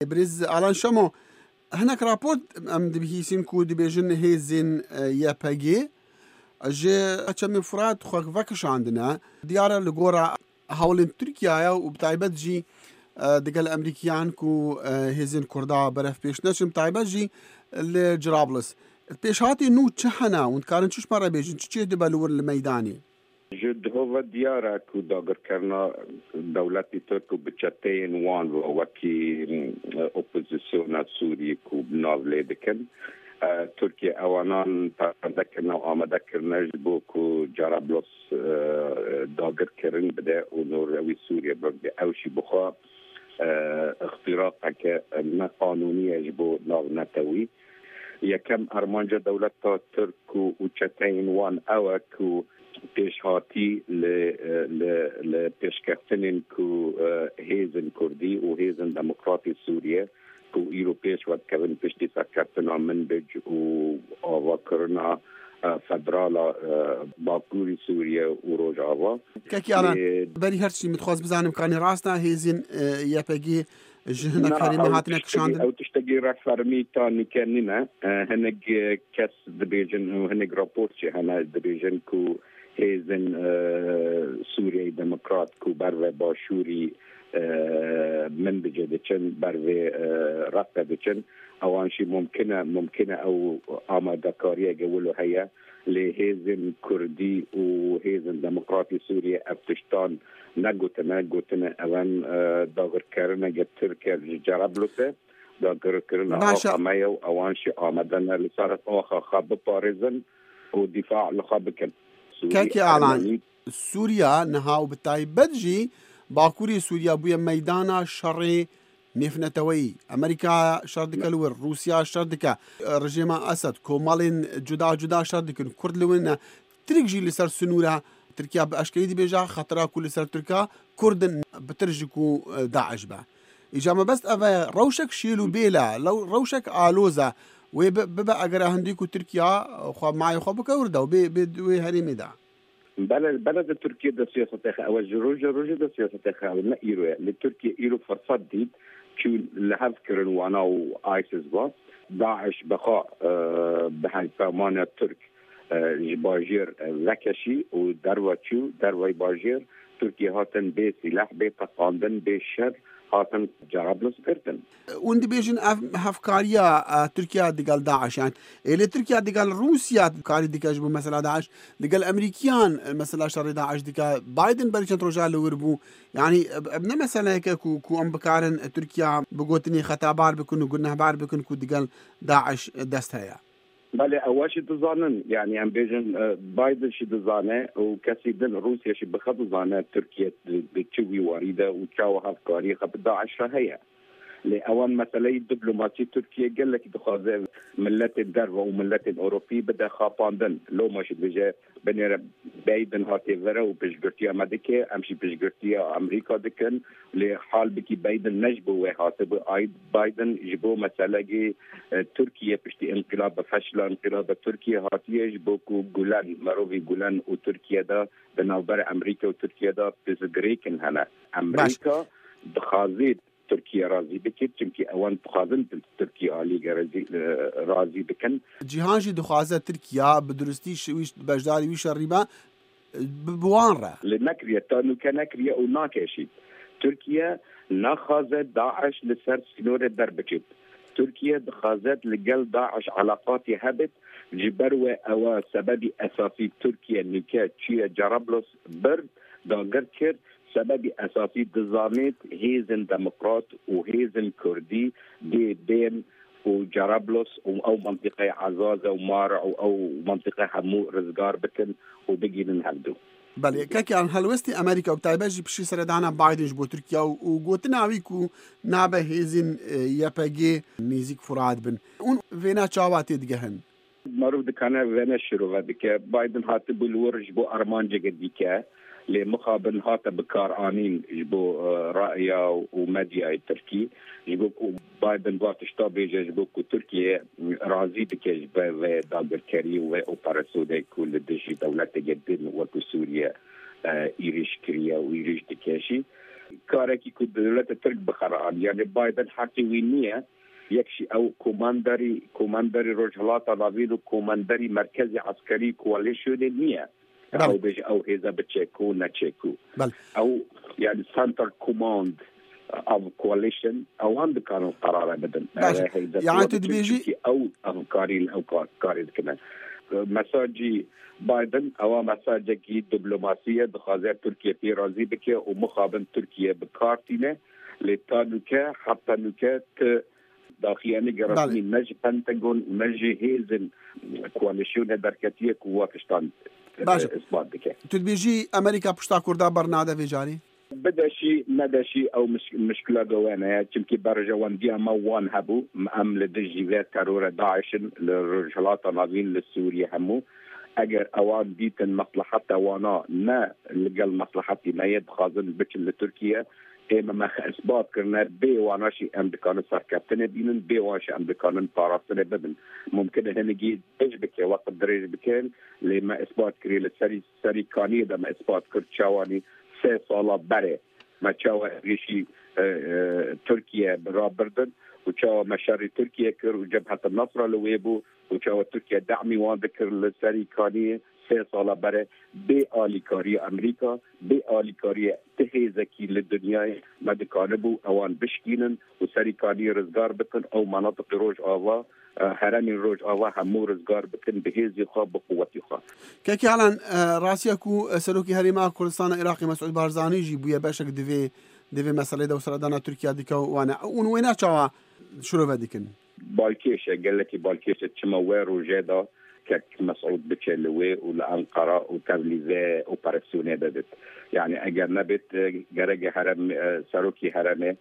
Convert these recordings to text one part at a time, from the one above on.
برز آلان شما هناك رابورت ام دبهيسين كو دبيجن هيزين يا باجي اجي اتشمي فرات خوك فاكش عندنا ديارة لغورا هاولين تركيا وبتايبت جي دقال امريكيان كو هيزين كردا برف بيش نشم بتايبت جي لجرابلس بيش هاتي نو تشحنا ونكارن شوش مرة بيجن تشيه دبالور الميداني جد هو ديارة كو داغر كرنا دولتي تركو بچتين وان وكي اوبوزيسيون سوري كو بناولي دكن تركيا اوانان ذكرنا وآمدكرنا جبو كو جرابلس داغر كرن بدا ونور روي سوريا بدا اوشي بخوا اختراقك قانونية جبو ناو نتوي يكم ارمانجا دولتا تركو وچتين وان اوكو پیش هاتی لپیشکفتنین کو هیزن کردی و هیزن دموکراتی سوریه کو ایرو پیش وقت کبن پشتی سکرتنا منبج و آوا کرنا فدرالا باکوری سوریه و روج آوا كاكي أنا بري هرشي متخواز بزانم كاني راسنا هيزين يابجي جهنا كريمة هاتنا كشاندن أو تشتغي رفرمي تاني كننا هنگ كس دبيجن وهنگ رابورتشي هنا دبيجن كو هيزن سوريا ديمقراط كو بروي باشوري من بجدچن بروي رقة دچن اوانشي ممكنة او آمادكارية جولو هيا لهيزن كردي وهيزن ديمقراطي سوريا افتشتان نگوتنا اوان داغر کرنا جد تركيا جرابلسه داغر کرنا آخا ميو اوانشي آمدنا لصارت آخا خاب بارزن ودفاع لخاب كن كاكي أعلان سوريا نهاو بتاي بدجي باكوري سوريا بويا ميدانا شري نفنتوي أمريكا شردك الور روسيا شردك رجيم أسد كومالين جدا شردك كرد لوين تركجي لسر سنورة تركيا بأشكالي دي بيجا خطرها كل سر تركيا كردن بترجكو داعش با إجامة بس أفا روشك شيلو بيلا لو روشك آلوزا وببقى أجرا هنديكو تركيا خو معي خو بكوردا وهريمي دا بلد تركيا ده سياسة تاخا أو روجا ده سياسة تاخا ما إيرو لتركيا إيرو فرصات ديد شو لهذكر وانا وآيسيس باس داعش بقاء بحي فامان الترك باجير لكشي دروي باجير تركيا هاتن بي سلاح بي تقاندن بي شر هاتن جرابلس كرتن وندي بيجن هفكاريا تركيا دقال داعش يعني اللي تركيا دقال روسيا كاري دقال جبو مثلا داعش دقال امريكيان مثلا شر داعش دقال بايدن بريشن رجال وربو يعني ابن مثلا هيك كو ام بكارن تركيا بقوتني خطابار بكون قلنا بار بكون كو دقال داعش دستها بله اول شي تظنن يعني ام بيجن بايدن شي تظنه وكسيدن روسيا شي بخط ظنه تركيا بتشوي وريده وتشاو افكاري خب داعش هي لأوان مسألة دبلوماسية تركيا قال لك دخل ملات الدرب وملات الأوروبي بدأ خاباندن لو ماشي بجا بني بايدن هاتي فرا وبشجرتيا مدكة أمشي بشجرتيا أمريكا دكن لحال بكي بايدن نجبو وهاتبو بايدن جبو مسألة تركيا بشتي انقلاب فشل انقلاب تركيا هاتي جبوكو جولان مروفي جولان وتركيا دا بنابر أمريكا وتركيا دا بزغريكن هنا أمريكا دخازيد تركيا راضي بكت چونكي اوان بخازن تركيا آلي راضي بكن جهانجي دخازة تركيا بدرستي شويش بجداري ويش الربا بوانرة لنكريا تانو كنكريا وناكشي تركيا نخازت داعش لسر سنور دربكت تركيا دخازت لقل داعش علاقاتي هبت جبروا او سبب اساسي تركيا نكا تشيا جرابلس برد داغر كر سبب اساسي دزانيت هيزن ديمقراط وهيزن كردي دي بين وجرابلس او منطقه عزازه ومارع او منطقه حمو رزقار بكن وبقي نهدو بله كاكي عن هلوستي امريكا وبتايباجي بشي سردانا بايدن جبو تركيا وقوتنا ويكو نابا هيزن ياباجي نيزيك فراد بن اون فينا چاواتي دگهن معروف دكانا فينا شروع دكا بايدن هاتبو الورج بو ارمان جديكا لمقابل هاتا بكارانين جبو رأيا ومديا التركي جبو بايدن باتشتا بيجا جبو تركيا راضي بكيش با داغر كاري وأوبراسو دي كل دجي دولة جدين وكو سوريا إيريش كريا وإيريش دكاشي كاركي كدولة ترك بخران يعني بايدن حكي وينية يكشي او كوماندري روجهلات نافيل كوماندري مركزي عسكري كواليشن النية او بيجي او هذا بتشيكو نتشيكو او يعني سنتر كوماند او كواليشن او عند كانوا القرار ابدا يعني تدبيجي او افكاري كمان مساجي بايدن او مساجي دبلوماسيه دخازه تركيا في رازي بك ومخابن تركيا بكارتينه لتانوكا حتى نكات داخليا جرسمي مج بنتاغون مج هيزن كواليشن دركتيه قواتشتان اثبات بك تدبيجي امريكا بشتا كردا برناده في جاري مدى شيء او مشكله جوانا تمكي برجه ونديا موان هبو ام لدجيفات كارورة داعش للرجلات نافين للسوريا همو اگر اوان ديت المصلحه وانا ما لقى المصلحه ما يدخازن بكل لتركيا اما ما اثبات كرنا بي وانا شي امريكان سركتنا بينن بي واش امريكان باراسنا بدن ممكن هنجي تجبك وقت دريج بكين لما اثبات كري للسري كاني ده ما اثبات كرتشاواني 3 سال بره ما تشاو ريشي تركيا برابردن وتشاو مشاري تركيا كر وجبهة النصر لويبو وتشاو تركيا دعمي وان ذكر للسري كاني 3 سال بره بآلي كاري أمريكا بآلي كاري تهيزكي للدنيا ما دكانبو اوان بشكينن وسري كاني رزقار بكن او مناطق روج آوا هرمي روج آوا همو رزقار بكن بهيزي خواب بقوتي خواب كاكي علان راسيكو سلوكي هريما كردستان عراقي مسعود بارزاني جيبويا باشك ديفي مسألة دو سردانا تركيا ديكا وانا وينا چاوا شروع ديكن بالكيشة قال لك بالكيشة تشما ويرو جيدا كاك مسعود بتشلوي والأنقرة وتبليزة اوبراسيوني بدت يعني اگر نبت جرجة هرم سلوكي هرمي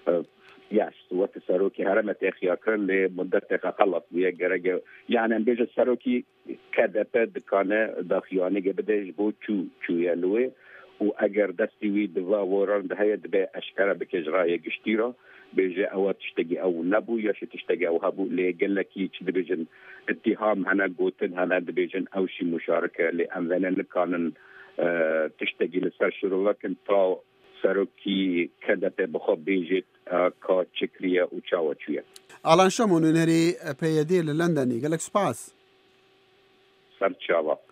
ياش وقت سروكي هرمت اخياكر لمدة خلص ويا جرجة يعني بيجي سروكي كذا دكانة داخياني جبده بو شو يلوي واجر دستي وي دفا وران بهاي دبا اشكره بكجرايه قشتيره بيجي او تشتقي او نبو ياش تشتقي او هبو اللي قال لك يتشدبجن اتهام هنا قوتن هنا دبيجن او شي مشاركه لان كان تشتقي لسرشر لكن تا سروكي كذا بخوب بيجت كا تشكريا وتشاو تشويه الان شمون نهري بيدي لندني قال لك سباس سرتشاوا